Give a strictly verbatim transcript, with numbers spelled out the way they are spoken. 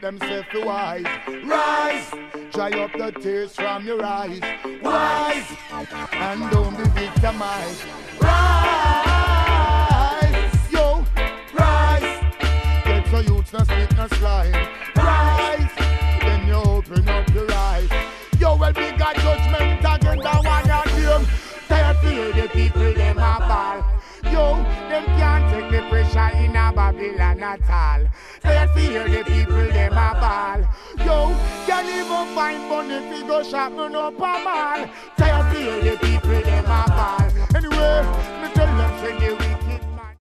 themselves wise. Rise, dry up the tears from your eyes. Rise, and don't be victimized. Rise, yo, rise. Get so youths no slip no slide. Rise, then you open up your eyes. Yo, well, we got judgment against the one and them. Tired to hear the people, them a ball. Yo, them can't take the pressure in a Babylon at all. Tired to hear the people, them a ball. Yo, can't even find money if you go shopping up a mall. Tired to hear the people, them a ball. Anyway, me tell them, say the